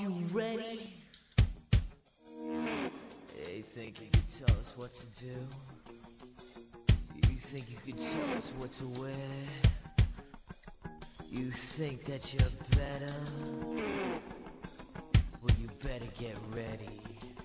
you ready? You think you can tell us what to do? You think you can tell us what to wear? You think that you're better? Well, you better get ready.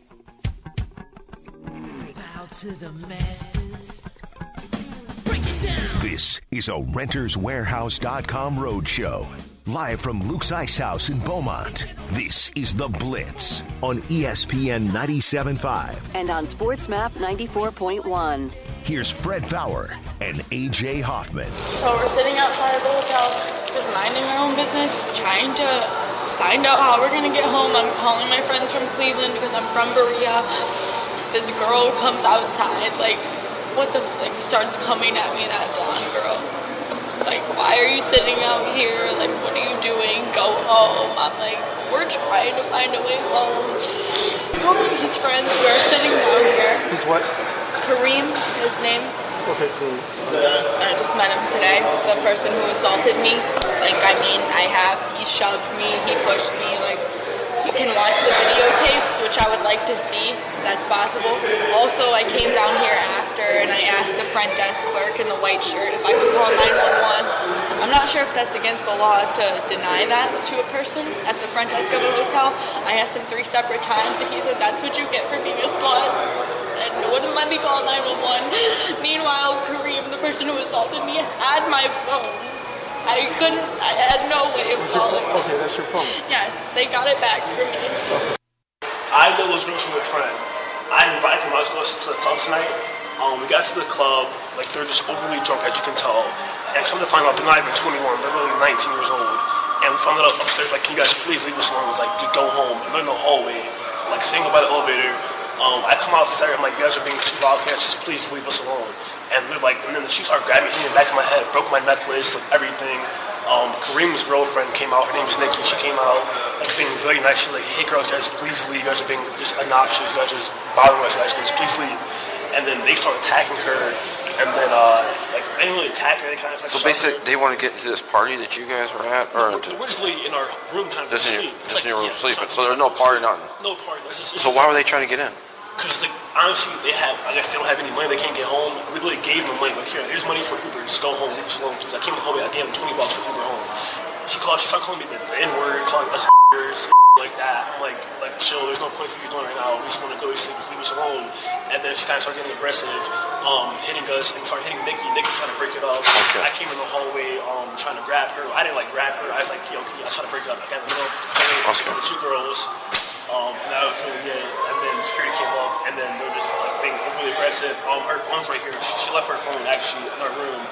Bow to the masters. Break it down! This is a RentersWarehouse.com roadshow. Live from Luke's Ice House in Beaumont, this is The Blitz on ESPN 97.5. And on SportsMap 94.1. Here's Fred Fowler and A.J. Hoffman. So we're sitting outside of the hotel, just minding our own business, trying to find out how we're going to get home. I'm calling my friends from Cleveland because I'm from Berea. This girl comes outside, like, what the flick starts coming at me, that blonde girl. Like, why are you sitting out here? Like, what are you doing? Go home. I'm like, we're trying to find a way home. His friends were sitting down here. He's what? Kareem, his name. Okay, cool. I just met him today. The person who assaulted me. Like, I mean, he shoved me, he pushed me. Like, you can watch the videotapes, which I would like to see. That's possible. Also, I came down here after and I asked the front desk clerk in the white shirt if I could call 911. I'm not sure if that's against the law to deny that to a person at the front desk of a hotel. I asked him 3 separate times and he said, that's what you get for being a slut. And wouldn't let me call 911. Meanwhile, Kareem, the person who assaulted me, had my phone. I had no way of calling. Okay, that's your phone. Yes, they got it back for me. I know those girls from a friend. I invited them. I was going to the club tonight. We got to the club, like they're just overly drunk, as you can tell. And come to find out they're not even 21, they're really 19 years old. And we found out upstairs, like, can you guys please leave us alone? It was like, you go home. And they're in the hallway, like saying goodbye to the elevator. I come outside, I'm like, you guys are being too loud, just please leave us alone. And they're like, and then she started grabbing me, hitting the back of my head, broke my necklace, like everything. Kareem's girlfriend came out, her name is Nikki, she came out, like being very nice. She's like, hey girls, guys, please leave, you guys are being just obnoxious, you guys are just bothering us, guys, please leave. And then they started attacking her, and then, like, they didn't really attack her, they kind of like, so basically, they want to get into this party that you guys were at? Or we're just really in our room trying to sleep. Just in your room sleeping, so there's no party, nothing? No party. So why were they trying to get in? Because, like, honestly, I guess they don't have any money, they can't get home. We really gave them money, like, here's money for Uber, just go home, leave us alone. Because I came home, I gave them $20 for Uber home. She started calling me the N-word, calling us like that. I'm like, chill, there's no point for you doing right now. We just want to go to sleep, just leave us alone. And then she kind of started getting aggressive, hitting us, and started hitting Nikki. Nikki trying to break it up. Okay. I came in the hallway, trying to grab her. I didn't, like, grab her. I was like, yo, I tried to break it up. I got in the middle of the hallway, the 2 girls. And that was really it. And then security came up, and then they were just, like, being really aggressive. Her phone's right here. She left her phone, actually, in her room.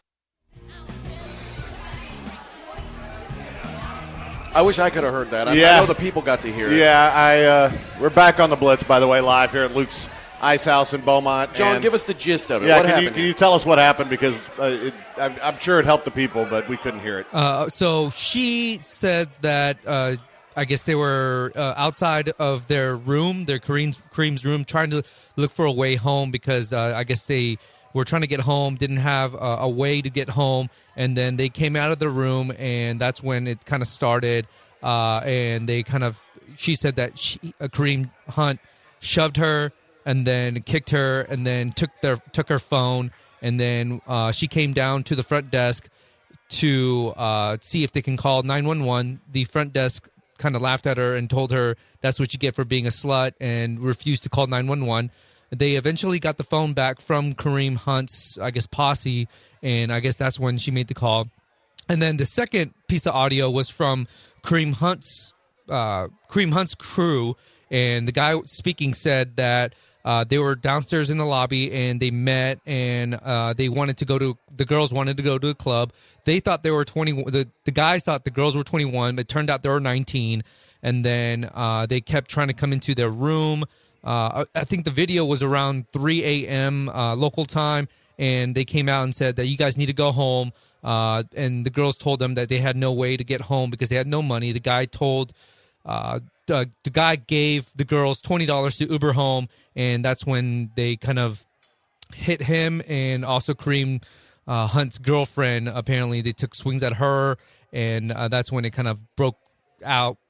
I wish I could have heard that. I know the people got to hear it. Yeah, we're back on the Blitz, by the way, live here at Luke's Ice House in Beaumont. John, give us the gist of it. Yeah, what happened? Can you tell us what happened? Because I'm sure it helped the people, but we couldn't hear it. So she said that I guess they were outside of their room, their Kareem's room, trying to look for a way home because I guess they were trying to get home, didn't have a way to get home, and then they came out of the room, and that's when it kind of started. And they she said that Kareem Hunt shoved her and then kicked her and then took her phone, and then she came down to the front desk to see if they can call 911. The front desk kind of laughed at her and told her that's what you get for being a slut, and refused to call 911. They eventually got the phone back from Kareem Hunt's, I guess, posse, and I guess that's when she made the call. And then the second piece of audio was from Kareem Hunt's crew, and the guy speaking said that they were downstairs in the lobby and they met, and the girls wanted to go to a club. They thought they were 21. The guys thought the girls were 21, but it turned out they were 19. And then they kept trying to come into their room. I think the video was around 3 a.m. Local time, and they came out and said that you guys need to go home. And the girls told them that they had no way to get home because they had no money. The guy the guy gave the girls $20 to Uber home, and that's when they kind of hit him, and also Kareem Hunt's girlfriend. Apparently, they took swings at her, and that's when it kind of broke out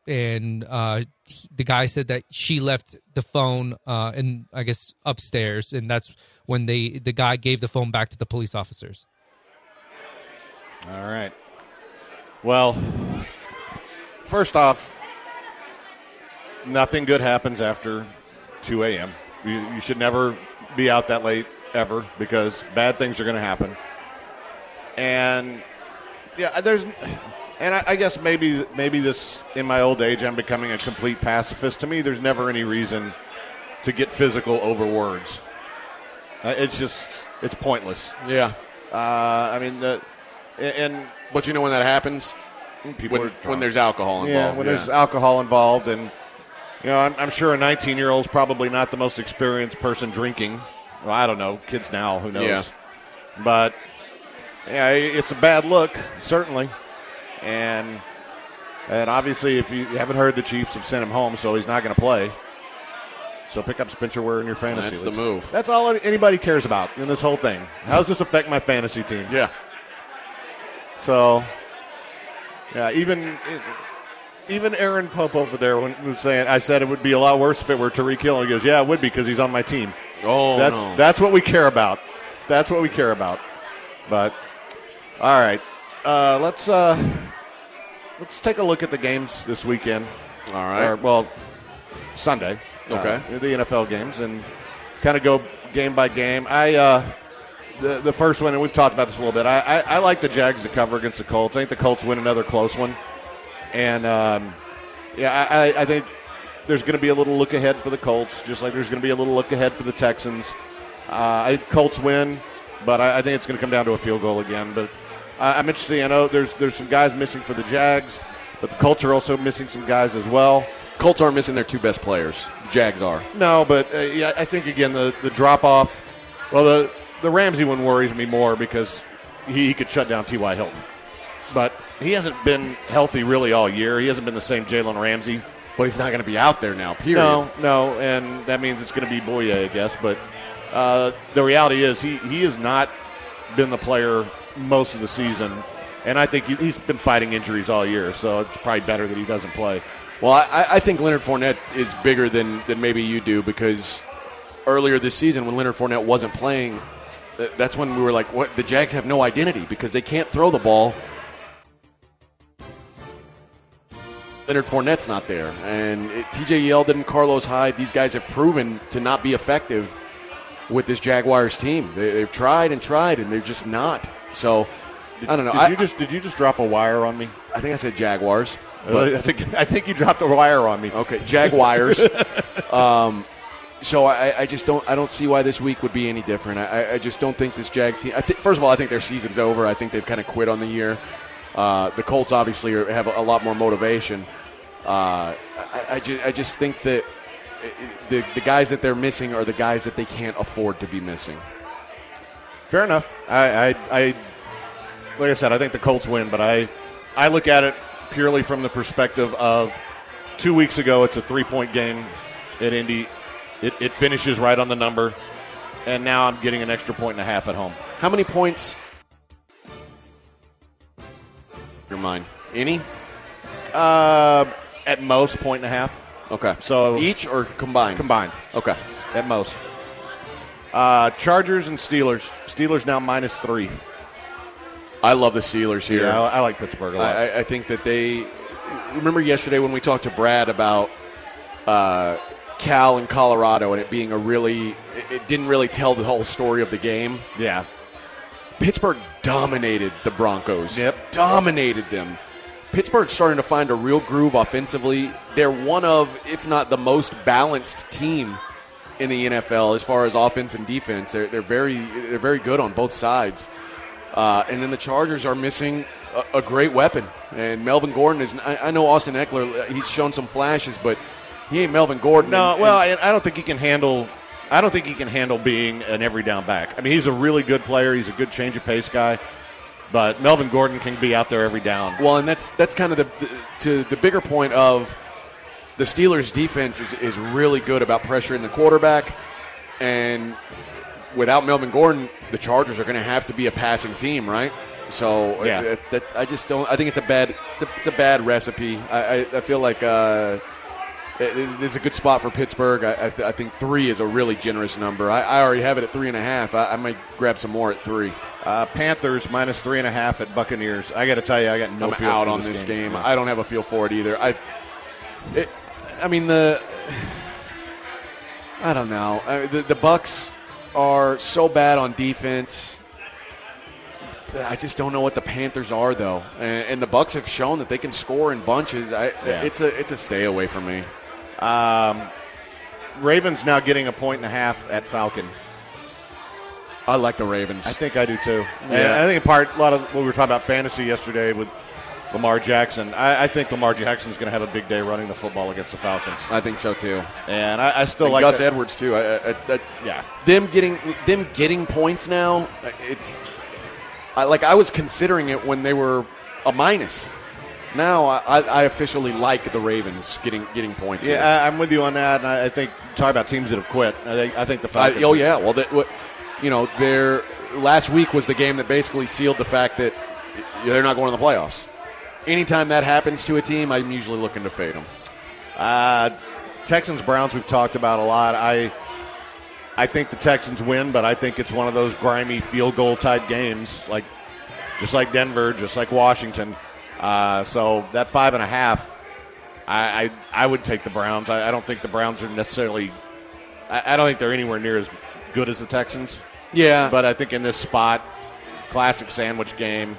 and the guy said that she left the phone in, I guess, upstairs, and that's when the guy gave the phone back to the police officers. All right. Well, first off, nothing good happens after 2 a.m. You should never be out that late ever because bad things are going to happen. And yeah, I guess maybe this, in my old age, I'm becoming a complete pacifist. To me, there's never any reason to get physical over words. It's pointless. Yeah. But you know when that happens? When there's alcohol involved. Yeah, when there's alcohol involved. And, I'm sure a 19-year-old's probably not the most experienced person drinking. Well, I don't know. Kids now, who knows? Yeah. But, yeah, it's a bad look, certainly. And obviously, if you haven't heard, the Chiefs have sent him home, so he's not going to play. So pick up Spencer Ware in your fantasy. That's the move. That's all anybody cares about in this whole thing. How does this affect my fantasy team? Yeah. So, yeah, even Aaron Pope over there was saying, I said it would be a lot worse if it were Tyreek Hill. And he goes, yeah, it would be because he's on my team. Oh, that's what we care about. That's what we care about. But, all right. Let's take a look at the games this weekend. All right. Sunday. Okay. The NFL games and kind of go game by game. The first one, and we've talked about this a little bit, I like the Jags to cover against the Colts. I think the Colts win another close one. And, I think there's going to be a little look ahead for the Colts, just like there's going to be a little look ahead for the Texans. I think Colts win, but I think it's going to come down to a field goal again. But I'm interested. I know there's some guys missing for the Jags, but the Colts are also missing some guys as well. Colts aren't missing their two best players. Jags are. No, but I think, again, the drop-off, well, the Ramsey one worries me more because he could shut down T.Y. Hilton. But he hasn't been healthy really all year. He hasn't been the same Jalen Ramsey. But he's not going to be out there now, period. No, and that means it's going to be Boye, I guess. But the reality is he has not been the player most of the season. And I think he's been fighting injuries all year, so it's probably better that he doesn't play. Well, I think Leonard Fournette is bigger than maybe you do because earlier this season when Leonard Fournette wasn't playing, that's when we were like, what? The Jags have no identity because they can't throw the ball. Leonard Fournette's not there. And T.J. Yeldon, Carlos Hyde, these guys have proven to not be effective with this Jaguars team. They've tried, and they're just not. So, I don't know. Did you just drop a wire on me? I think I said Jaguars. I think you dropped a wire on me. Okay, Jaguars. So I just don't see why this week would be any different. I just don't think this Jags team. First of all, I think their season's over. I think they've kind of quit on the year. The Colts obviously have a lot more motivation. I just think that the guys that they're missing are the guys that they can't afford to be missing. Fair enough. I like I said, I think the Colts win, but I look at it purely from the perspective of 2 weeks ago. It's a 3-point game at Indy. It finishes right on the number, and now I'm getting an extra point and a half at home. How many points? Your mind. Any? At most, point and a half. Okay. So each or combined? Combined. Okay. At most. Chargers and Steelers. Steelers now -3. I love the Steelers here. Yeah, I like Pittsburgh a lot. I think that they – remember yesterday when we talked to Brad about Cal and Colorado and it being it didn't really tell the whole story of the game? Yeah. Pittsburgh dominated the Broncos. Yep. Dominated them. Pittsburgh's starting to find a real groove offensively. They're one of, if not the most balanced team in the NFL as far as offense and defense. They're very good on both sides. And then the Chargers are missing a great weapon. And Melvin Gordon is. I know Austin Eckler. He's shown some flashes, but he ain't Melvin Gordon. No, I don't think he can handle. I don't think he can handle being an every down back. I mean, he's a really good player. He's a good change of pace guy. But Melvin Gordon can be out there every down. Well, and that's kind of the bigger point of the Steelers' defense is really good about pressuring the quarterback. And without Melvin Gordon, the Chargers are going to have to be a passing team, right? So Yeah. I just don't. I think it's a bad recipe. I feel like it's a good spot for Pittsburgh. I think 3 is a really generous number. I already have it at 3.5. I might grab some more at 3. Panthers minus 3.5 at Buccaneers. I got to tell you, I got no I'm feel out for on this game. Yeah. I don't have a feel for it either. I don't know. The Bucs are so bad on defense. I just don't know what the Panthers are, though. And the Bucs have shown that they can score in bunches. It's a stay away from me. Ravens now getting 1.5 at Falcon. I like the Ravens. I think I do too. Yeah. And I think a lot of what we were talking about fantasy yesterday with Lamar Jackson. I think Lamar Jackson's going to have a big day running the football against the Falcons. I think so too. And I still like Gus that. Edwards too. Yeah. Them getting points now. I was considering it when they were a minus. Now I officially like the Ravens getting points. Yeah, here. I'm with you on that. And I think talk about teams that have quit. I think the Falcons. Well, their last week was the game that basically sealed the fact that they're not going to the playoffs. Anytime that happens to a team, I'm usually looking to fade them. Texans Browns we've talked about a lot. I think the Texans win, but I think it's one of those grimy field goal type games, just like Denver, just like Washington. So that 5.5, I would take the Browns. I don't think the Browns are necessarily. I don't think they're anywhere near as good as the Texans. Yeah, but I think in this spot, classic sandwich game.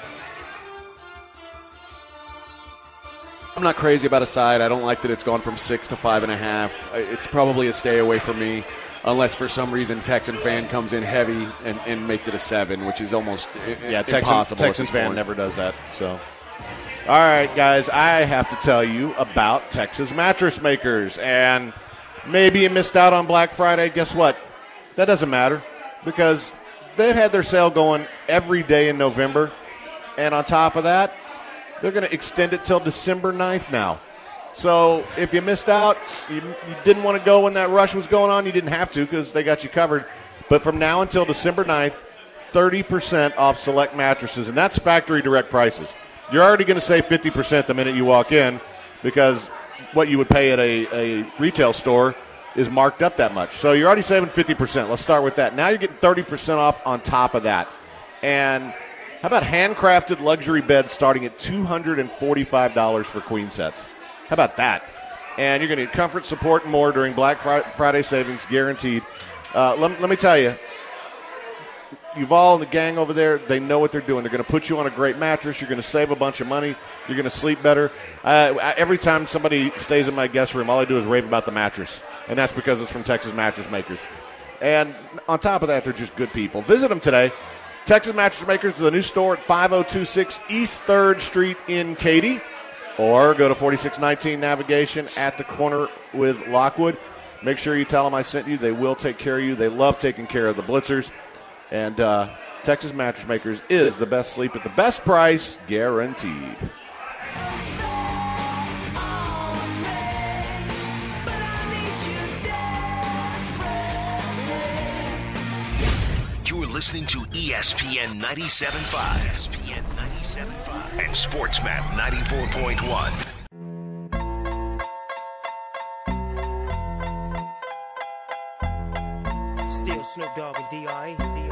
I'm not crazy about a side. I don't like that it's gone from 6 to 5.5. It's probably a stay away from me, unless for some reason Texan fan comes in heavy and makes it a 7, which is almost impossible. Texans fan never does that. So, all right, guys, I have to tell you about Texas Mattress Makers, and maybe you missed out on Black Friday. Guess what? That doesn't matter because they've had their sale going every day in November, and on top of that, they're going to extend it till December 9th now. So if you missed out, you didn't want to go when that rush was going on, you didn't have to because they got you covered. But from now until December 9th, 30% off select mattresses, and that's factory direct prices. You're already going to save 50% the minute you walk in because what you would pay at a retail store is marked up that much. So you're already saving 50%. Let's start with that. Now you're getting 30% off on top of that. And how about handcrafted luxury beds starting at $245 for queen sets? How about that? And you're going to get comfort, support, and more during Black Friday savings, guaranteed. Let me tell you, Yuval and the gang over there, they know what they're doing. They're going to put you on a great mattress. You're going to save a bunch of money. You're going to sleep better. Every time somebody stays in my guest room, all I do is rave about the mattress, and that's because it's from Texas Mattress Makers. And on top of that, they're just good people. Visit them today. Texas Mattress Makers is the new store at 5026 East 3rd Street in Katy. Or go to 4619 Navigation at the corner with Lockwood. Make sure you tell them I sent you. They will take care of you. They love taking care of the Blitzers. And Texas Mattress Makers is the best sleep at the best price, guaranteed. You're listening to ESPN 97.5. ESPN 97.5. And SportsMap 94.1. Still Snoop Dogg and D.I.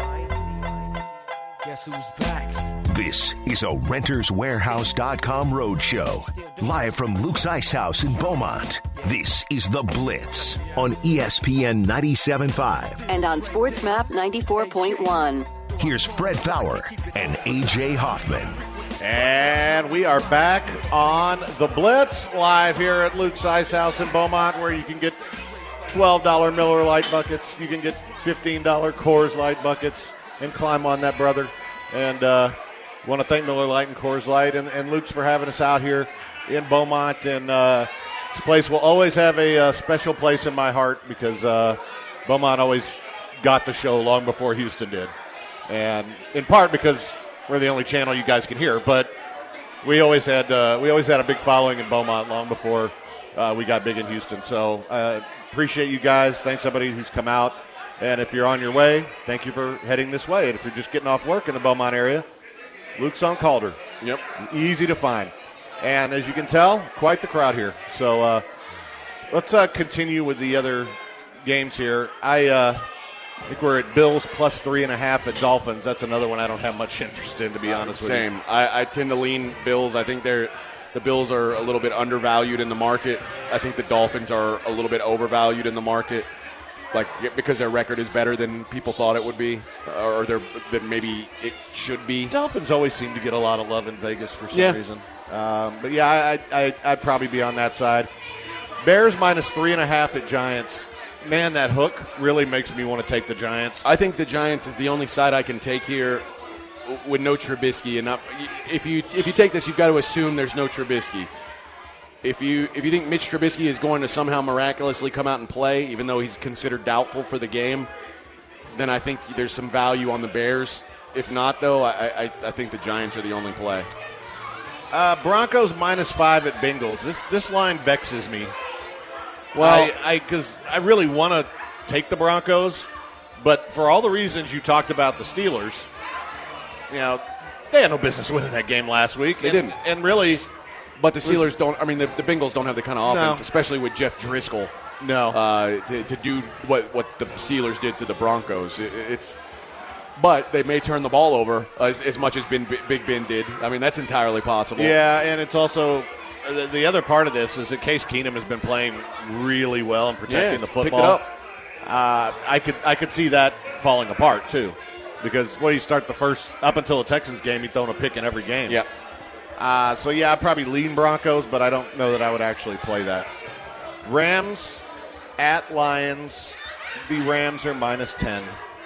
Guess who's back? This is a renterswarehouse.com roadshow. Live from Luke's Ice House in Beaumont. This is The Blitz on ESPN 97.5. And on SportsMap 94.1. Here's Fred Fowler and A.J. Hoffman. And we are back on The Blitz, live here at Luke's Ice House in Beaumont, where you can get $12 Miller Lite buckets. You can get $15 Coors Light buckets and climb on that, brother. And want to thank Miller Lite and Coors Light and Luke's for having us out here in Beaumont. And this place will always have a special place in my heart because Beaumont always got the show long before Houston did. And in part because we're the only channel you guys can hear. But we always had a big following in Beaumont long before we got big in Houston. So appreciate you guys. Thanks everybody who's come out. And if you're on your way, thank you for heading this way. And if you're just getting off work in the Beaumont area, Luke's on Calder. Yep. Easy to find. And as you can tell, quite the crowd here. So let's continue with the other games here. I think we're at Bills plus 3.5 at Dolphins. That's another one I don't have much interest in, to be honest with you. Same. I tend to lean Bills. I think the Bills are a little bit undervalued in the market. I think the Dolphins are a little bit overvalued in the market, like because their record is better than people thought it would be, or than maybe it should be. Dolphins always seem to get a lot of love in Vegas for some reason. But yeah, I'd probably be on that side. Bears minus 3.5 at Giants. Man, that hook really makes me want to take the Giants. I think the Giants is the only side I can take here with no Trubisky. And not, if you take this, you've got to assume there's no Trubisky. If you think Mitch Trubisky is going to somehow miraculously come out and play, even though he's considered doubtful for the game, then I think there's some value on the Bears. If not, though, I think the Giants are the only play. Broncos minus 5 at Bengals. This line vexes me. Well, because I really want to take the Broncos, but for all the reasons you talked about the Steelers, they had no business winning that game last week. They didn't. And really, but the Steelers don't. I mean, the Bengals don't have the kind of offense, especially with Jeff Driscoll. No, to do what the Steelers did to the Broncos. But they may turn the ball over as much as Big Ben did. I mean, that's entirely possible. Yeah, and it's also the other part of this is that Case Keenum has been playing really well and protecting the football. Pick it up. I could see that falling apart too, because you start the first up until the Texans game, he's throwing a pick in every game. Yeah. I'd probably lean Broncos, but I don't know that I would actually play that. Rams at Lions. The Rams are minus 10.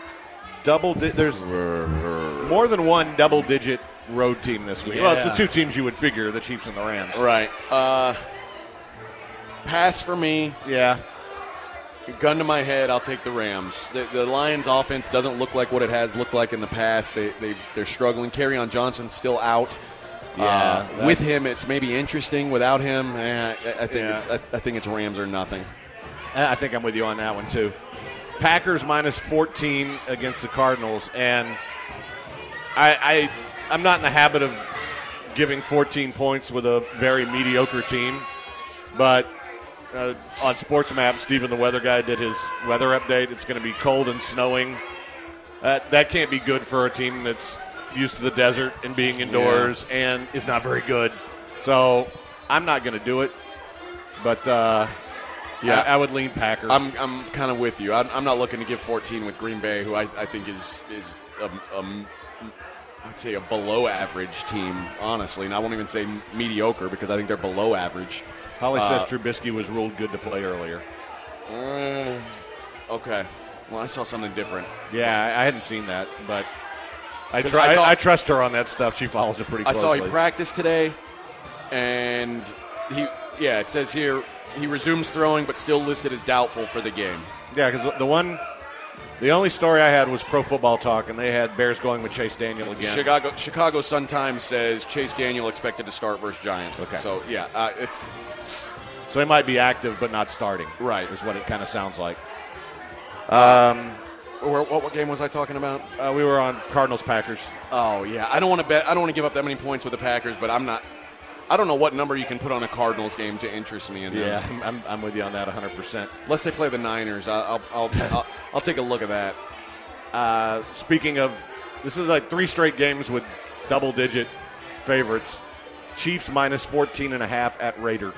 There's more than one double-digit road team this week. Yeah. Well, it's the two teams you would figure, the Chiefs and the Rams. Right. Pass for me. Yeah. Gun to my head, I'll take the Rams. The Lions' offense doesn't look like what it has looked like in the past. They're struggling. Kerryon Johnson's still out. Yeah. With him, it's maybe interesting. Without him, I think it's Rams or nothing. I think I'm with you on that one, too. Packers minus 14 against the Cardinals, and I'm not in the habit of giving 14 points with a very mediocre team, but on SportsMap, Steven the weather guy did his weather update. It's going to be cold and snowing. That can't be good for a team that's used to the desert and being indoors and is not very good. So I'm not going to do it, but I would lean Packers. I'm kind of with you. I'm not looking to give 14 with Green Bay, who I think is I'd say a below average team, honestly. And I won't even say mediocre because I think they're below average. Holly says Trubisky was ruled good to play earlier. Okay. Well, I saw something different. Yeah, I hadn't seen that, but I trust her on that stuff. She follows it pretty closely. I saw he practiced today, and it says here he resumes throwing but still listed as doubtful for the game. Yeah, because the only story I had was Pro Football Talk, and they had Bears going with Chase Daniel again. Chicago Sun-Times says Chase Daniel expected to start versus Giants. Okay. So, it's... So he might be active but not starting. Right. Is what it kind of sounds like. What game was I talking about? We were on Cardinals-Packers. Oh, yeah. I don't want to bet. I don't want to give up that many points with the Packers, but I'm not... I don't know what number you can put on a Cardinals game to interest me in them. Yeah, I'm with you on that 100%. Unless they play the Niners, I'll take a look at that. Speaking of, this is like 3 straight games with double-digit favorites. Chiefs minus 14.5 at Raider.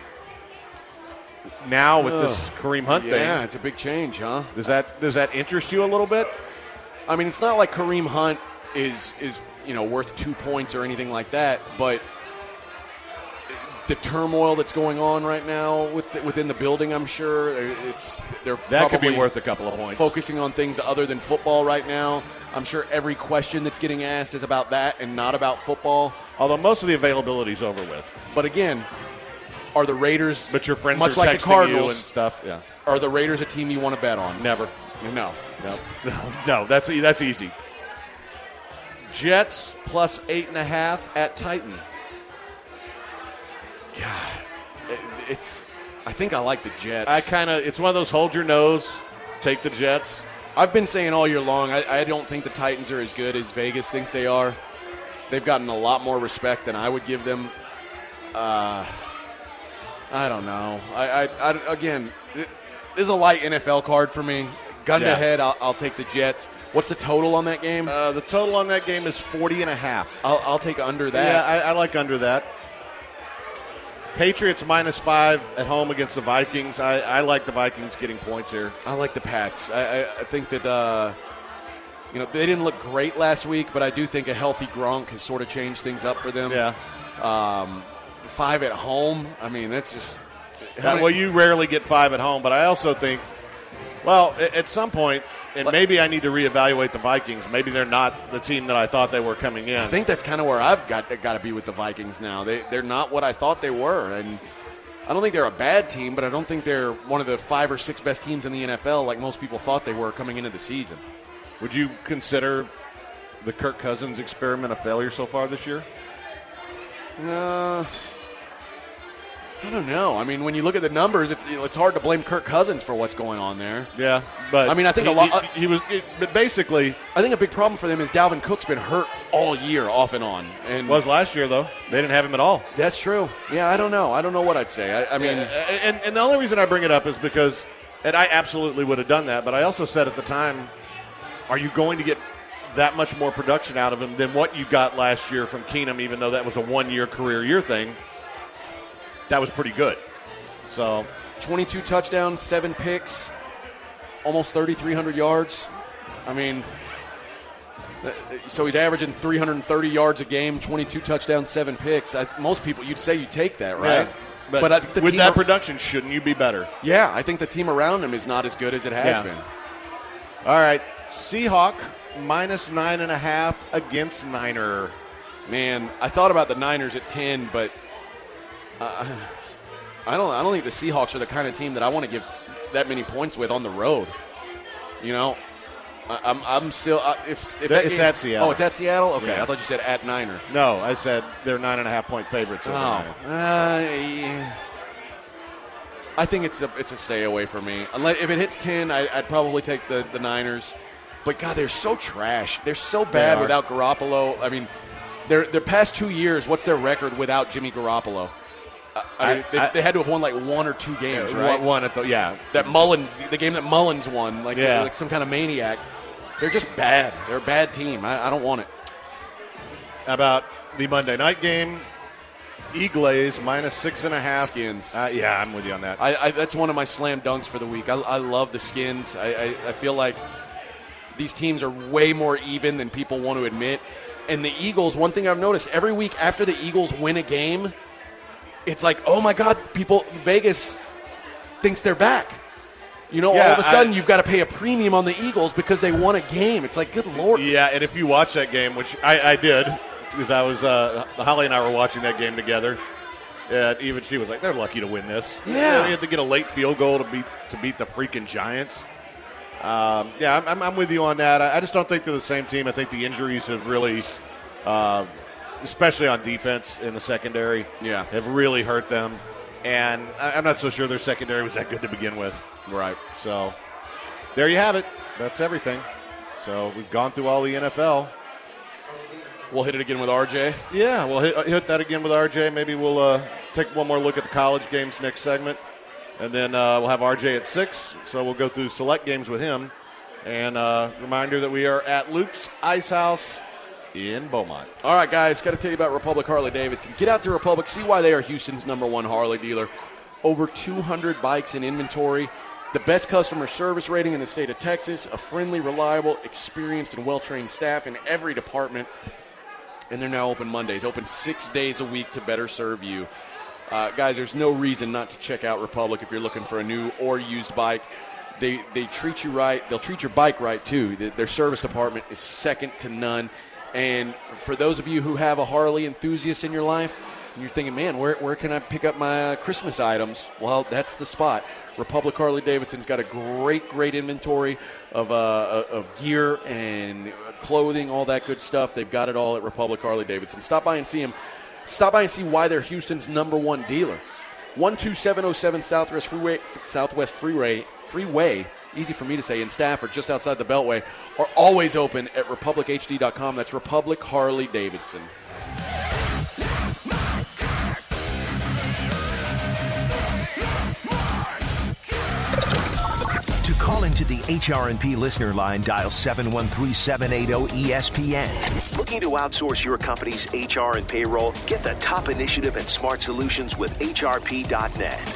Now with this Kareem Hunt thing, yeah, it's a big change, huh? Does that interest you a little bit? I mean, it's not like Kareem Hunt is worth 2 points or anything like that, but the turmoil that's going on right now within the building, I'm sure that could be worth a couple of points. Focusing on things other than football right now. I'm sure every question that's getting asked is about that and not about football. Although most of the availability is over with. But again, are the Raiders, but your friends much are like the Cardinals you and stuff? Yeah. Are the Raiders a team you want to bet on? Never. No. That's easy. Jets plus 8.5 at Titan. God, I think I like the Jets. It's one of those hold your nose, take the Jets. I've been saying all year long, I don't think the Titans are as good as Vegas thinks they are. they've gotten a lot more respect than I would give them. I don't know. Again, this is a light NFL card for me. Gun to head, I'll take the Jets. What's the total on that game? The total on that game is 40.5. I'll take under that. Yeah, I like under that. Patriots -5 at home against the Vikings. I like the Vikings getting points here. I like the Pats. I think that they didn't look great last week, but I do think a healthy Gronk has sort of changed things up for them. Yeah. 5 at home. I mean, that's just. Well, you rarely get 5 at home, but I also think, well, at some point, and maybe I need to reevaluate the Vikings. Maybe they're not the team that I thought they were coming in. I think that's kind of where I've got to be with the Vikings now. They're not what I thought they were, and I don't think they're a bad team, but I don't think they're one of the 5 or 6 best teams in the NFL like most people thought they were coming into the season. Would you consider the Kirk Cousins experiment a failure so far this year? I don't know. I mean, when you look at the numbers, it's hard to blame Kirk Cousins for what's going on there. Yeah, but I mean, I think but basically, I think a big problem for them is Dalvin Cook's been hurt all year, off and on. And was last year though. They didn't have him at all. That's true. Yeah, I don't know. I don't know what I'd say. I mean, and the only reason I bring it up is because, and I absolutely would have done that, but I also said at the time, are you going to get that much more production out of him than what you got last year from Keenum? Even though that was a 1-year career year thing. That was pretty good. So, 22 touchdowns, 7 picks, almost 3,300 yards. I mean, so he's averaging 330 yards a game, 22 touchdowns, 7 picks. Most people, you'd say you take that, right? Yeah, but I think with that production, shouldn't you be better? Yeah, I think the team around him is not as good as it has been. All right, Seahawk -9.5 against Niner. Man, I thought about the Niners at 10, but I don't think the Seahawks are the kind of team that I want to give that many points with on the road. You know, I'm still if that it's game, at Seattle. Oh, it's at Seattle. Okay, Yeah. I thought you said at Niner. No, I said they're 9.5-point favorites. Yeah. I think it's a stay away for me. Unless if it hits 10, I'd probably take the Niners. But God, they're so trash. They're so bad without Garoppolo. I mean, their past 2 years, what's their record without Jimmy Garoppolo? They had to have won like 1 or 2 games, right? One at the the game that Mullins won, like some kind of maniac. They're just bad. They're a bad team. I don't want it. How about the Monday night game? Eagles -6.5. Skins. Yeah, I'm with you on that. That's one of my slam dunks for the week. I love the Skins. I feel like these teams are way more even than people want to admit. And the Eagles, one thing I've noticed, every week after the Eagles win a game, it's like, oh, my God, Vegas thinks they're back. You know, all of a sudden you've got to pay a premium on the Eagles because they won a game. It's like, good Lord. Yeah, and if you watch that game, which I did, because I was Holly and I were watching that game together, and even she was like, they're lucky to win this. Yeah. They had to get a late field goal to beat the freaking Giants. I'm with you on that. I just don't think they're the same team. I think the injuries have really especially on defense in the secondary, have really hurt them. And I'm not so sure their secondary was that good to begin with. Right. So there you have it. That's everything. So we've gone through all the NFL. We'll hit it again with RJ. Yeah, we'll hit that again with RJ. Maybe we'll take one more look at the college games next segment. And then we'll have RJ at 6. So we'll go through select games with him. And reminder that we are at Luke's Ice House in Beaumont. All right, guys, got to tell you about Republic Harley-Davidson. Get out to Republic, see why they are Houston's #1 Harley dealer. Over 200 bikes in inventory, the best customer service rating in the state of Texas, a friendly, reliable, experienced, and well-trained staff in every department, and they're now open Mondays, open 6 days a week to better serve you. Guys, there's no reason not to check out Republic if you're looking for a new or used bike. They treat you right. They'll treat your bike right, too. Their service department is second to none. And for those of you who have a Harley enthusiast in your life, and you're thinking, man, where can I pick up my Christmas items? Well, that's the spot. Republic Harley-Davidson's got a great inventory of gear and clothing, all that good stuff. They've got it all at Republic Harley-Davidson. Stop by and see them. Stop by and see why they're Houston's #1 dealer. 12707 Southwest Freeway easy for me to say, in Stafford, just outside the Beltway, are always open at republichd.com. That's Republic Harley Davidson. To call into the HRNP listener line, dial 713-780-ESPN. Looking to outsource your company's HR and payroll? Get the top initiative and smart solutions with HRP.net.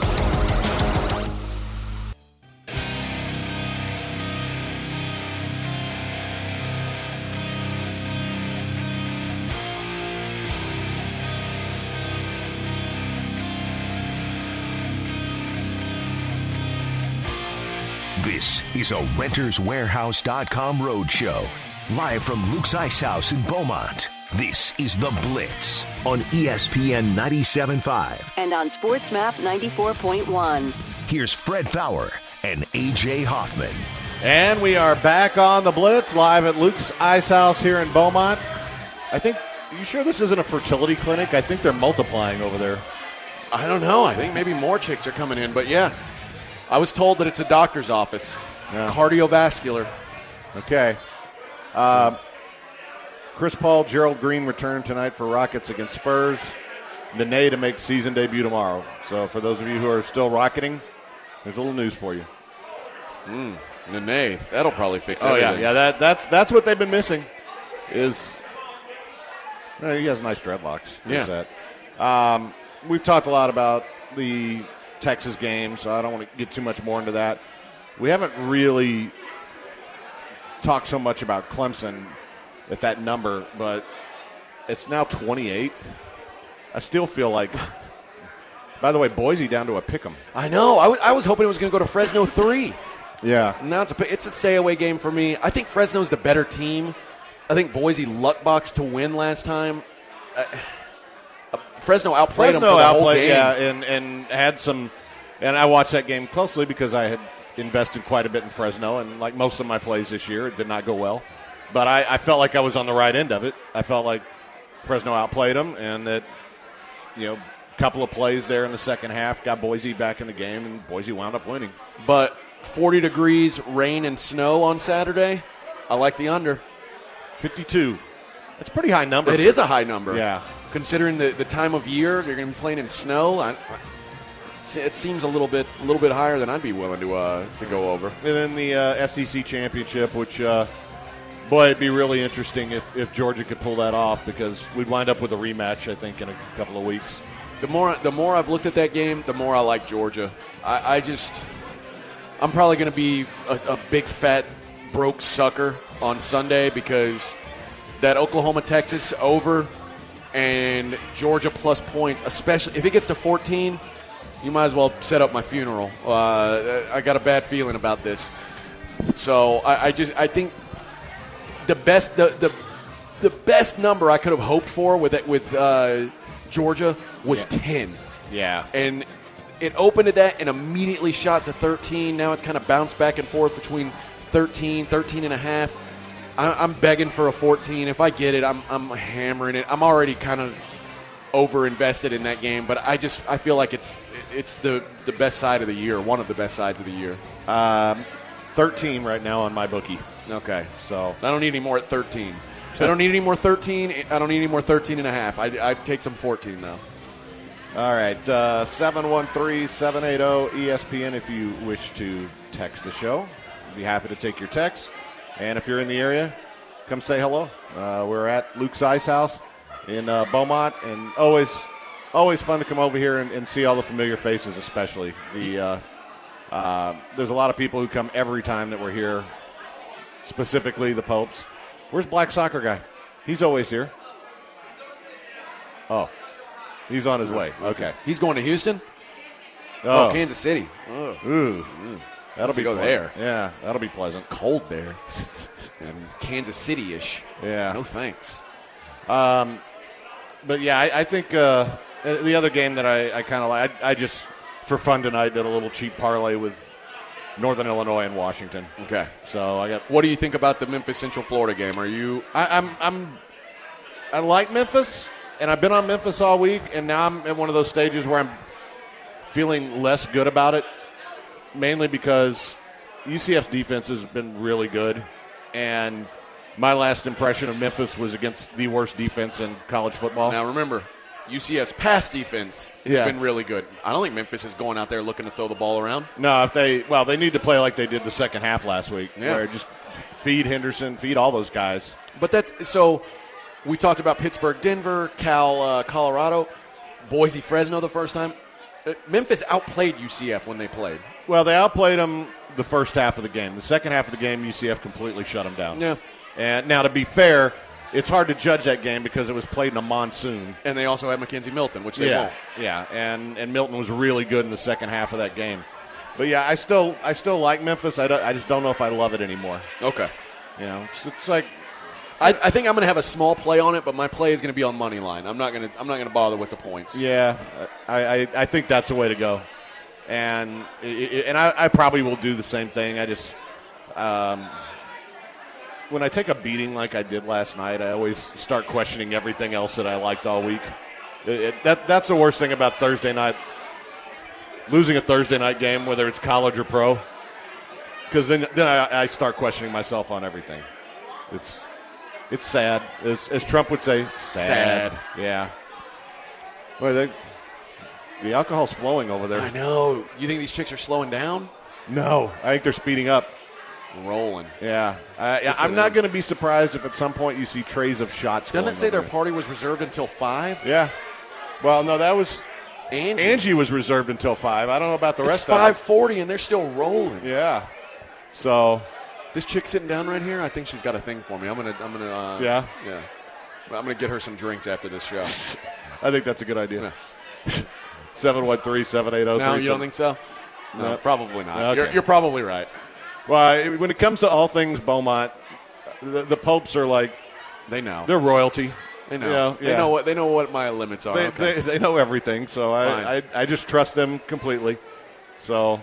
This is a RentersWarehouse.com roadshow. Live from Luke's Ice House in Beaumont. This is The Blitz on ESPN 97.5. And on SportsMap 94.1. Here's Fred Fowler and A.J. Hoffman. And we are back on The Blitz, live at Luke's Ice House here in Beaumont. Are you sure this isn't a fertility clinic? I think they're multiplying over there. I don't know. I think maybe more chicks are coming in, but yeah. I was told that it's a doctor's office. Yeah. Cardiovascular. Okay. Chris Paul, Gerald Green return tonight for Rockets against Spurs. Nene to make season debut tomorrow. So for those of you who are still rocketing, there's a little news for you. Nene, that'll probably fix everything. Yeah. That's what they've been missing. He has nice dreadlocks. Yeah. That. We've talked a lot about the Texas game, so I don't want to get too much more into that. We haven't really talked so much about Clemson at that number, but it's now 28. I still feel like, by the way, Boise down to a pick 'em. I know. I was hoping it was going to go to Fresno 3. Yeah. Now it's a stay-away game for me. I think Fresno's the better team. I think Boise luck-boxed to win last time. Fresno outplayed them for the whole game. Yeah, and had some – and I watched that game closely because I had invested quite a bit in Fresno, and like most of my plays this year, it did not go well. But I felt like I was on the right end of it. I felt like Fresno outplayed them, and that, a couple of plays there in the second half got Boise back in the game, and Boise wound up winning. But 40 degrees, rain, and snow on Saturday, I like the under. 52. That's a pretty high number. It is a high number. Yeah. Considering the time of year, you're going to be playing in snow. It seems a little bit higher than I'd be willing to go over. And then the SEC championship, which boy, it'd be really interesting if Georgia could pull that off, because we'd wind up with a rematch, I think, in a couple of weeks. The more I've looked at that game, the more I like Georgia. I'm probably going to be a big fat broke sucker on Sunday, because that Oklahoma-Texas over and Georgia plus points, especially if it gets to 14, you might as well set up my funeral. I got a bad feeling about this. So I think the best number I could have hoped for with Georgia was 10. Yeah. And it opened at that and immediately shot to 13. Now it's kind of bounced back and forth between 13 and a half. I'm begging for a 14. If I get it, I'm hammering it. I'm already kind of over-invested in that game, but I feel like it's the best side of the year, one of the best sides of the year. 13 right now on my bookie. Okay. So I don't need any more at 13. I don't need any more 13. I don't need any more 13 and a half. I'd take some 14 now. All right. 713-780-ESPN if you wish to text the show. I'd be happy to take your text. And if you're in the area, come say hello. We're at Luke's Ice House in Beaumont, and always fun to come over here and see all the familiar faces, especially. There's a lot of people who come every time that we're here, specifically the Popes. Where's Black Soccer Guy? He's always here. Oh, he's on his way. Okay. He's going to Houston? Oh, Kansas City. Ooh. That'll be go pleasant. there. Yeah, that'll be pleasant. Cold there. And Kansas City-ish. Yeah. No thanks. But yeah, I think the other game that I kind of like, I just, for fun tonight, did a little cheap parlay with Northern Illinois and Washington. Okay. So I got. What do you think about the Memphis Central Florida game? Are you? I like Memphis, and I've been on Memphis all week, and now I'm at one of those stages where I'm feeling less good about it. Mainly because UCF's defense has been really good, and my last impression of Memphis was against the worst defense in college football. Now remember, UCF's pass defense has been really good. I don't think Memphis is going out there looking to throw the ball around. No, they need to play like they did the second half last week, where just feed Henderson, feed all those guys. But that's so. We talked about Pittsburgh, Denver, Cal, Colorado, Boise, Fresno the first time. Memphis outplayed UCF when they played. Well, they outplayed them the first half of the game. The second half of the game, UCF completely shut them down. Yeah. And now, to be fair, it's hard to judge that game because it was played in a monsoon. And they also had Mackenzie Milton, which they won't. Yeah, and Milton was really good in the second half of that game. But, yeah, I still like Memphis. I just don't know if I love it anymore. Okay. You know, it's like I think I'm going to have a small play on it, but my play is going to be on money line. I'm not going to bother with the points. Yeah, I think that's the way to go. And I probably will do the same thing. I just when I take a beating like I did last night, I always start questioning everything else that I liked all week. That's the worst thing about Thursday night, losing a Thursday night game, whether it's college or pro, because then I start questioning myself on everything. It's sad, as Trump would say. Sad. Yeah. Boy, the alcohol's flowing over there. I know. You think these chicks are slowing down? No, I think they're speeding up. Rolling. Yeah. I'm not going to be surprised if at some point you see trays of shots. Doesn't it say their party was reserved until 5? Yeah. Well, no, that was Angie was reserved until 5. I don't know about the rest of it. It's 5:40 them. and they're still rolling. Yeah. So this chick sitting down right here, I think she's got a thing for me. I'm gonna yeah. I'm gonna get her some drinks after this show. I think that's a good idea. 713-780. No, you don't think so? No, probably not. Okay. You're probably right. Well, when it comes to all things Beaumont, the Popes are like they know they're royalty. They know. They know what my limits are. They know everything. So I just trust them completely. So.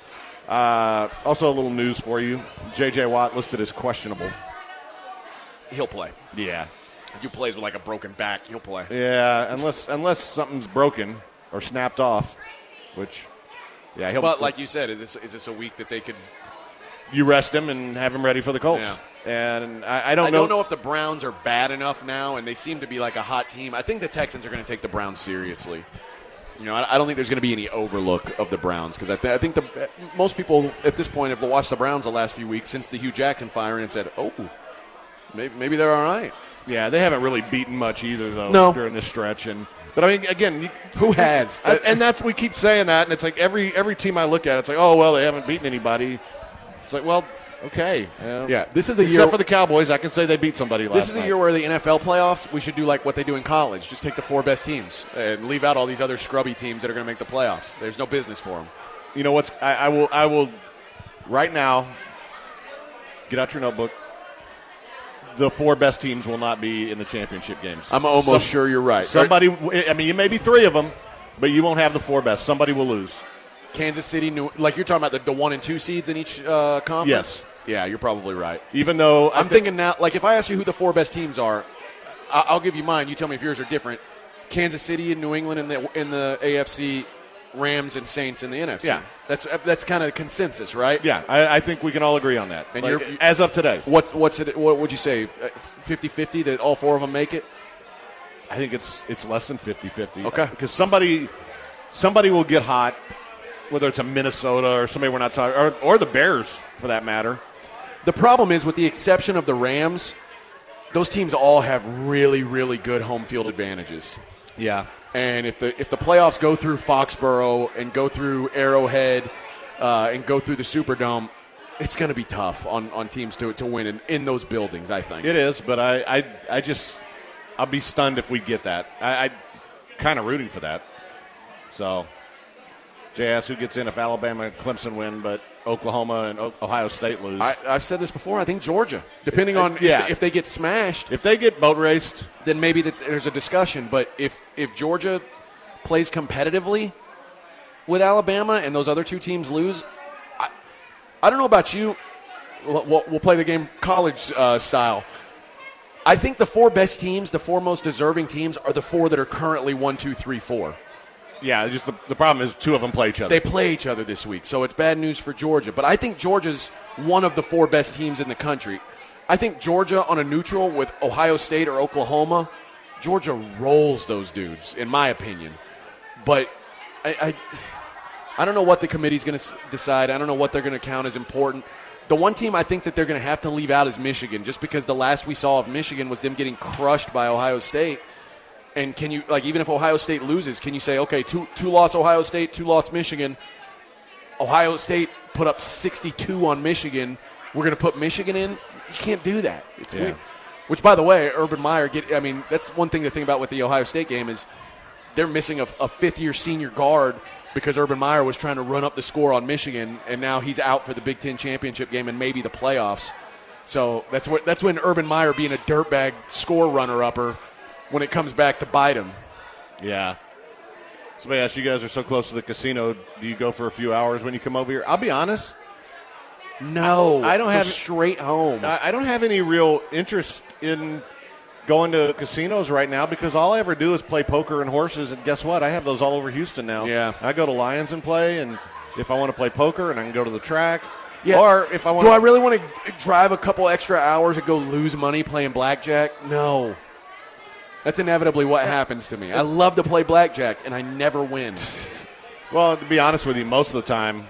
Also, a little news for you. J.J. Watt listed as questionable. He'll play. Yeah. If he plays with like a broken back, he'll play. Yeah, unless something's broken or snapped off, which, yeah, he'll. But like you said, is this a week that they could? You rest him and have him ready for the Colts. Yeah. And I don't know. I don't know if the Browns are bad enough now, and they seem to be like a hot team. I think the Texans are going to take the Browns seriously. You know, I don't think there's going to be any overlook of the Browns because I think most people at this point have watched the Browns the last few weeks since the Hugh Jackson firing and said, oh, maybe they're all right. Yeah, they haven't really beaten much either, though, during this stretch. But, I mean, again, who has? And we keep saying that, and it's like every team I look at, it's like, oh, well, they haven't beaten anybody. It's like, well, okay. Yeah, this is a year. Except for the Cowboys, I can say they beat somebody last night. This is a year where the NFL playoffs, we should do like what they do in college. Just take the 4 best teams and leave out all these other scrubby teams that are going to make the playoffs. There's no business for them. You know what's? I will right now. Get out your notebook. The 4 best teams will not be in the championship games. I'm almost sure you're right. Somebody. I mean, you may be 3 of them, but you won't have the 4 best. Somebody will lose. Kansas City, like you're talking about the 1 and 2 seeds in each conference. Yes. Yeah, you're probably right. Even though I'm thinking now, like if I ask you who the 4 best teams are, I'll give you mine. You tell me if yours are different. Kansas City and New England in the AFC, Rams and Saints in the NFC. Yeah, that's kind of consensus, right? Yeah, I think we can all agree on that. And as of today, what would you say? 50-50 that all 4 of them make it? I think it's less than 50-50. Okay, because somebody will get hot, whether it's a Minnesota or somebody we're not talking, or the Bears for that matter. The problem is, with the exception of the Rams, those teams all have really, really good home field advantages. Yeah. And if the playoffs go through Foxborough and go through Arrowhead and go through the Superdome, it's going to be tough on teams to win in those buildings, I think. It is, but I'll be stunned if we get that. I kind of rooting for that. So, Jay asks who gets in if Alabama and Clemson win, but Oklahoma and Ohio State lose. I've said this before. I think Georgia, depending on if they get smashed. If they get boat raced, then maybe there's a discussion. But if Georgia plays competitively with Alabama and those other 2 teams lose, I don't know about you. We'll play the game college style. I think the 4 best teams, the 4 most deserving teams, are the 4 that are currently 1, 2, 3, 4. Yeah, just the problem is two of them play each other. They play each other this week, so it's bad news for Georgia. But I think Georgia's one of the 4 best teams in the country. I think Georgia on a neutral with Ohio State or Oklahoma, Georgia rolls those dudes, in my opinion. But I don't know what the committee's going to decide. I don't know what they're going to count as important. The one team I think that they're going to have to leave out is Michigan, just because the last we saw of Michigan was them getting crushed by Ohio State. And can you, like, even if Ohio State loses, can you say, okay, two loss Ohio State, 2 loss Michigan. Ohio State put up 62 on Michigan. We're going to put Michigan in? You can't do that. It's weird. Which, by the way, Urban Meyer, that's one thing to think about with the Ohio State game is they're missing a fifth-year senior guard because Urban Meyer was trying to run up the score on Michigan, and now he's out for the Big Ten championship game and maybe the playoffs. So that's when Urban Meyer being a dirtbag score runner-upper when it comes back to bite him. Yeah. Somebody asked, you guys are so close to the casino, do you go for a few hours when you come over here? I'll be honest. No. I don't have straight home. I don't have any real interest in going to casinos right now because all I ever do is play poker and horses, and guess what? I have those all over Houston now. Yeah. I go to Lions and play, and if I want to play poker, and I can go to the track. Yeah. Or if I want Do I really want to drive a couple extra hours and go lose money playing blackjack? No. That's inevitably what happens to me. I love to play blackjack, and I never win. Well, to be honest with you, most of the time,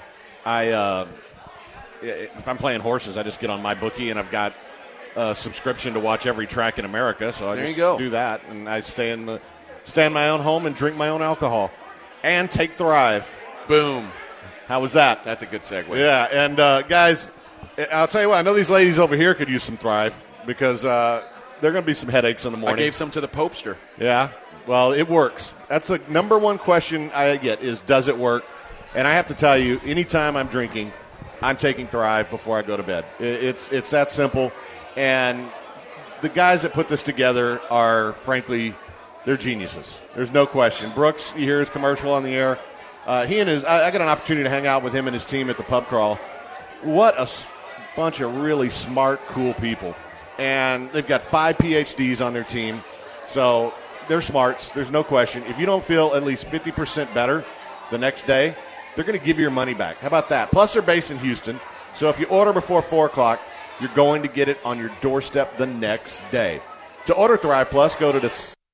if I'm playing horses, I just get on my bookie, and I've got a subscription to watch every track in America, so I there just you go. do that, and I stay in my own home and drink my own alcohol, and take Thrive. Boom. How was that? That's a good segue. Yeah, and guys, I'll tell you what, I know these ladies over here could use some Thrive because there are going to be some headaches in the morning. I gave some to the Popester. Yeah, well, it works. That's the number one question I get is, does it work? And I have to tell you, anytime I'm drinking, I'm taking Thrive before I go to bed. It's that simple. And the guys that put this together are, frankly, they're geniuses. There's no question. Brooks, you hear his commercial on the air. I got an opportunity to hang out with him and his team at the pub crawl. What a bunch of really smart, cool people. And they've got 5 PhDs on their team. So they're smarts. There's no question. If you don't feel at least 50% better the next day, they're going to give you your money back. How about that? Plus, they're based in Houston. So if you order before 4 o'clock, you're going to get it on your doorstep the next day. To order Thrive Plus, go to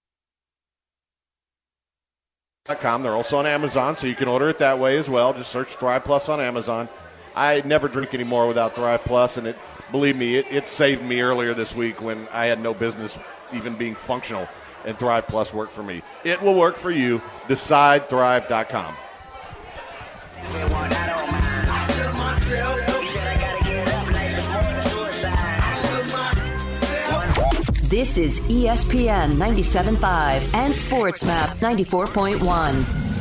.com. They're also on Amazon, so you can order it that way as well. Just search Thrive Plus on Amazon. I never drink anymore without Thrive Plus, and believe me, it saved me earlier this week when I had no business even being functional, and Thrive Plus worked for me. It will work for you. Decide Thrive.com. This is ESPN 97.5 and SportsMap 94.1.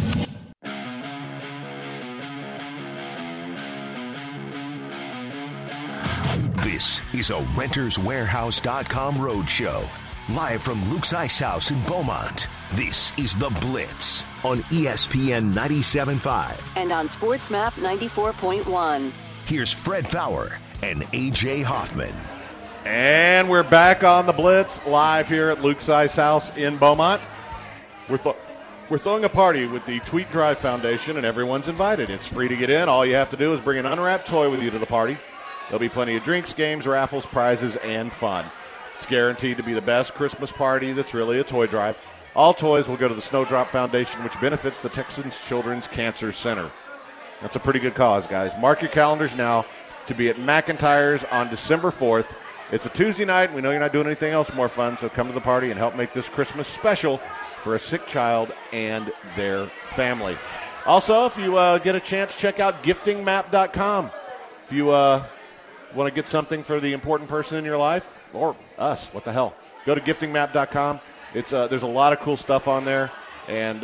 This is a RentersWarehouse.com roadshow. Live from Luke's Ice House in Beaumont. This is The Blitz on ESPN 97.5. And on SportsMap 94.1. Here's Fred Fowler and A.J. Hoffman. And we're back on The Blitz, live here at Luke's Ice House in Beaumont. We're throwing a party with the Tweet Drive Foundation, and everyone's invited. It's free to get in. All you have to do is bring an unwrapped toy with you to the party. There'll be plenty of drinks, games, raffles, prizes, and fun. It's guaranteed to be the best Christmas party that's really a toy drive. All toys will go to the Snowdrop Foundation, which benefits the Texas Children's Cancer Center. That's a pretty good cause, guys. Mark your calendars now to be at McIntyre's on December 4th. It's a Tuesday night. We know you're not doing anything else more fun, so come to the party and help make this Christmas special for a sick child and their family. Also, if you get a chance, check out giftingmap.com. If you want to get something for the important person in your life, or us, what the hell, go to giftingmap.com. There's a lot of cool stuff on there, and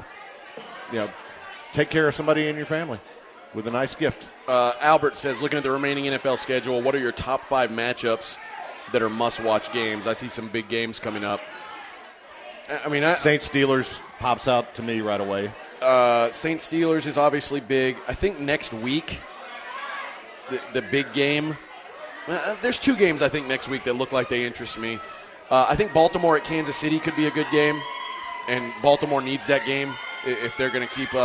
take care of somebody in your family with a nice gift. Albert says, looking at the remaining NFL schedule, what are your top 5 matchups that are must-watch games? I see some big games coming up. Saints-Steelers pops out to me right away. Saints-Steelers is obviously big. I think next week, the big game, there's 2 games I think next week that look like they interest me. I think Baltimore at Kansas City could be a good game, and Baltimore needs that game if they're going to keep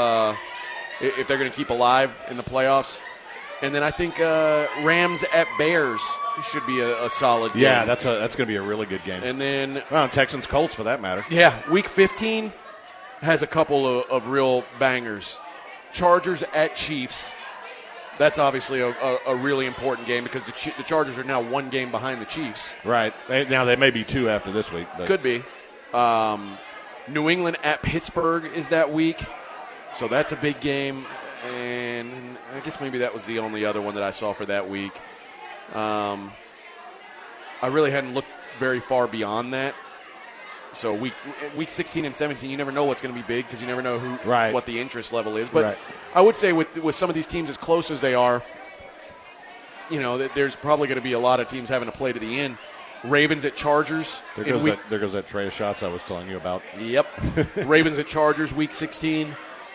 alive in the playoffs. And then I think Rams at Bears should be a solid game. Yeah, that's going to be a really good game. And then Texans Colts for that matter. Yeah, Week 15 has a couple of real bangers. Chargers at Chiefs. That's obviously a really important game because the Chargers are now one game behind the Chiefs. Right. Now they may be two after this week. But. Could be. New England at Pittsburgh is that week, so that's a big game. And I guess maybe that was the only other one that I saw for that week. I really hadn't looked very far beyond that. So week 16 and 17, you never know what's going to be big because you never know what the interest level is. But I would say with some of these teams as close as they are, there's probably going to be a lot of teams having to play to the end. Ravens at Chargers. There goes that tray of shots I was telling you about. Yep. Ravens at Chargers, week 16.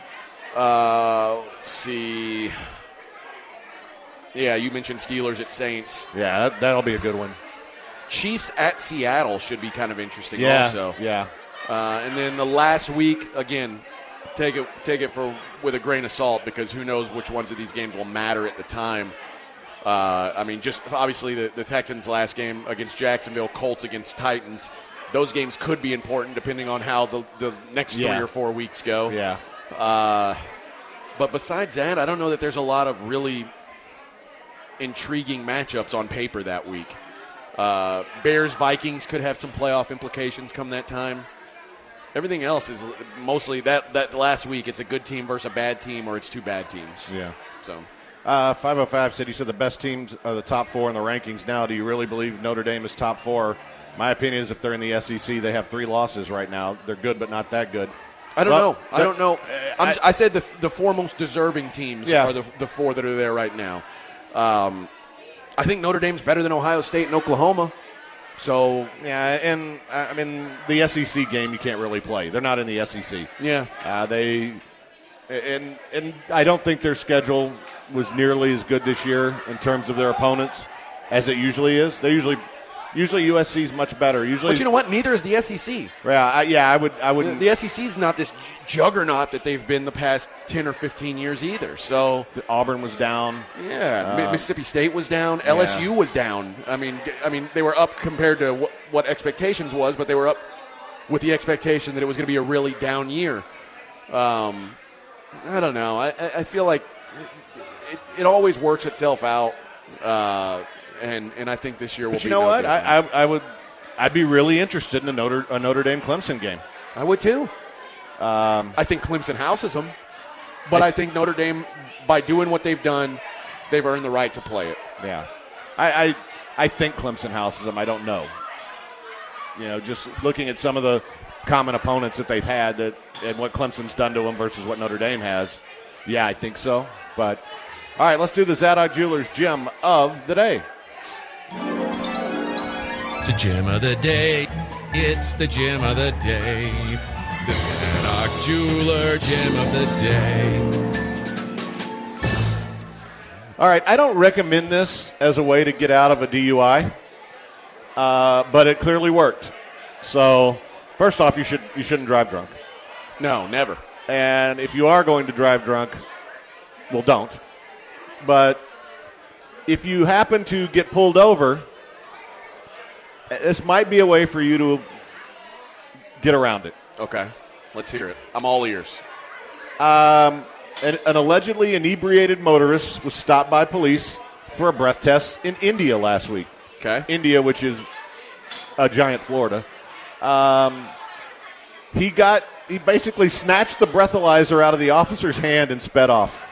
Let's see. Yeah, you mentioned Steelers at Saints. Yeah, that'll be a good one. Chiefs at Seattle should be kind of interesting also. Yeah. And then the last week, again, take it with a grain of salt because who knows which ones of these games will matter at the time. Just obviously the Texans' last game against Jacksonville, Colts against Titans. Those games could be important depending on how the next 3 or 4 weeks go. Yeah. But besides that, I don't know that there's a lot of really intriguing matchups on paper that week. Bears-Vikings could have some playoff implications come that time. Everything else is mostly that last week. It's a good team versus a bad team, or it's two bad teams. Yeah. So 505 said, you said the best teams are the top four in the rankings now. Do you really believe Notre Dame is top four? My opinion is if they're in the SEC, they have 3 losses right now. They're good, but not that good. I don't know. I said the 4 most deserving teams are the 4 that are there right now. I think Notre Dame's better than Ohio State and Oklahoma. So yeah, and I mean the SEC game you can't really play. They're not in the SEC. Yeah, and I don't think their schedule was nearly as good this year in terms of their opponents as it usually is. They usually USC is much better. But you know what? Neither is the SEC. I wouldn't. The SEC is not this juggernaut that they've been the past 10 or 15 years either. So Auburn was down. Yeah, Mississippi State was down. LSU was down. I mean, they were up compared to what expectations was, but they were up with the expectation that it was going to be a really down year. I don't know. I feel like it always works itself out. And I think this year will be. But you know what? I'd be really interested in a Notre Dame Clemson game. I would too. I think Clemson houses them, but I think Notre Dame, by doing what they've done, they've earned the right to play it. Yeah, I think Clemson houses them. I don't know. Just looking at some of the common opponents that they've had and what Clemson's done to them versus what Notre Dame has. Yeah, I think so. But all right, let's do the Zadok Jewelers Gem of the Day. The gem of the day. It's the gem of the day. The Zadok Jeweler Gem of the day. All right, I don't recommend this as a way to get out of a DUI, but it clearly worked. So, first off, you shouldn't drive drunk. No, never. And if you are going to drive drunk, well, don't. But if you happen to get pulled over, this might be a way for you to get around it. Okay. Let's hear it. I'm all ears. An allegedly inebriated motorist was stopped by police for a breath test in India last week. Okay. India, which is a giant Florida. He basically snatched the breathalyzer out of the officer's hand and sped off.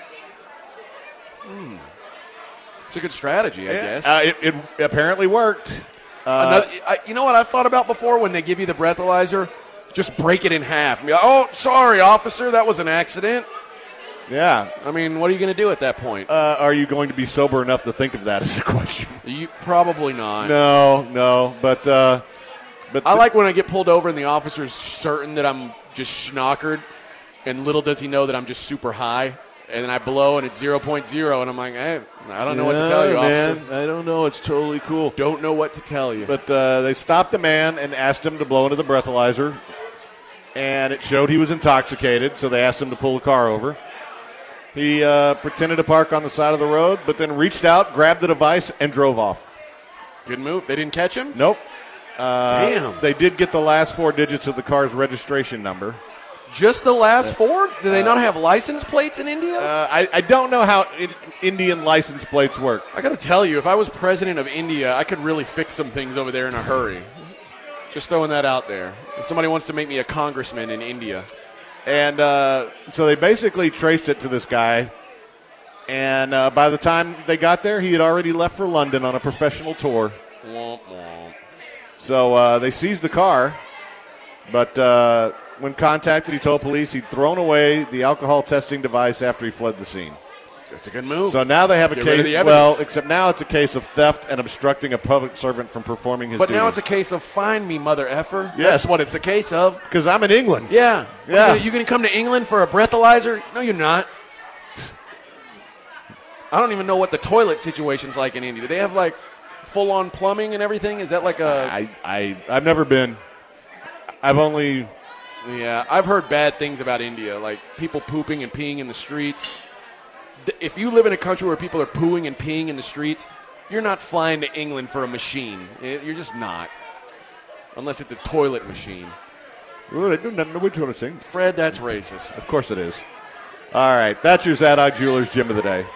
It's a good strategy, I guess. It apparently worked. You know what I've thought about before when they give you the breathalyzer? Just break it in half. And be like, oh, sorry, officer, that was an accident. Yeah. I mean, what are you going to do at that point? Are you going to be sober enough to think of that as a question? Probably not. No. But I like when I get pulled over and the officer's certain that I'm just schnockered, and little does he know that I'm just super high. And then I blow, and it's 0.0, and I'm like, hey, I don't know what to tell you, officer. Man, I don't know. It's totally cool. Don't know what to tell you. But they stopped the man and asked him to blow into the breathalyzer. and it showed he was intoxicated, so they asked him to pull the car over. He pretended to park on the side of the road, but then reached out, grabbed the device, and drove off. Good move. They didn't catch him? Nope. Damn. They did get the last 4 digits of the car's registration number. Just the last 4? Do they not have license plates in India? I don't know how Indian license plates work. I got to tell you, if I was president of India, I could really fix some things over there in a hurry. Just throwing that out there. If somebody wants to make me a congressman in India. And so they basically traced it to this guy. And by the time they got there, he had already left for London on a professional tour. Womp womp. So they seized the car. But when contacted, he told police he'd thrown away the alcohol testing device after he fled the scene. That's a good move. So now they have a Get rid of case. the evidence. Well, except now it's a case of theft and obstructing a public servant from performing his But duty. now it's a case of find me, mother effer. Yes. That's what it's a case of. Because I'm in England. Yeah. Yeah. You going to come to England for a breathalyzer? No, you're not. I don't even know what the toilet situation's like in India. Do they have, like, full-on plumbing and everything? Is that like a... I've never been. I've only... Yeah, I've heard bad things about India, like people pooping and peeing in the streets. If you live in a country where people are pooing and peeing in the streets, you're not flying to England for a machine. You're just not. Unless it's a toilet machine. Well, I don't know what you want to sing. Fred, that's racist. Of course it is. All right, that's your Zadok Jewelers Gym of the Day.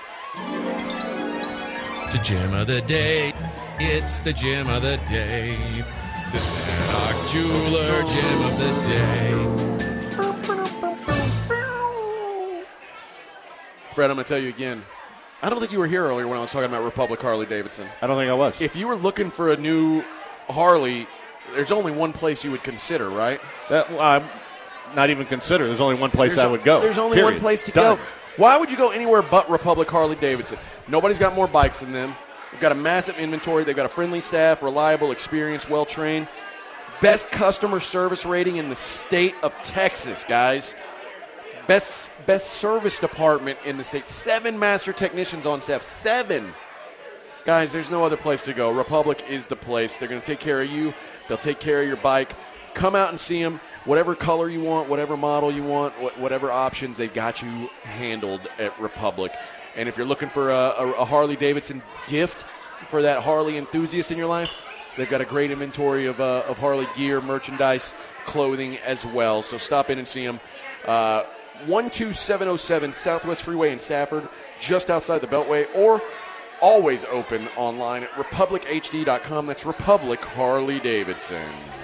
The gym of the day. It's the gym of the day. The Zadok Jeweler Gym of the Day. Fred, I'm going to tell you again. I don't think you were here earlier when I was talking about Republic Harley Davidson. I don't think I was. If you were looking for a new Harley, there's only one place you would consider, right? Not even consider. There's only one place I would go. There's only one place to go. Why would you go anywhere but Republic Harley Davidson? Nobody's got more bikes than them. They've got a massive inventory. They've got a friendly staff, reliable, experienced, well-trained. Best customer service rating in the state of Texas, guys. Best service department in the state. 7 master technicians on staff. 7. Guys, there's no other place to go. Republic is the place. They're going to take care of you. They'll take care of your bike. Come out and see them. Whatever color you want, whatever model you want, whatever options, they've got you handled at Republic. And if you're looking for a Harley-Davidson gift for that Harley enthusiast in your life, they've got a great inventory of Harley gear, merchandise, clothing as well. So stop in and see them. 12707 Southwest Freeway in Stafford, just outside the Beltway, or always open online at republichd.com. That's Republic Harley Davidson.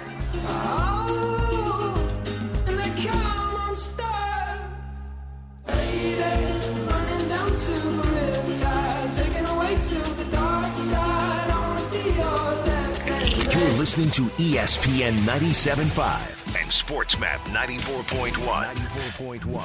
You're listening to ESPN 97.5 and SportsMap 94.1.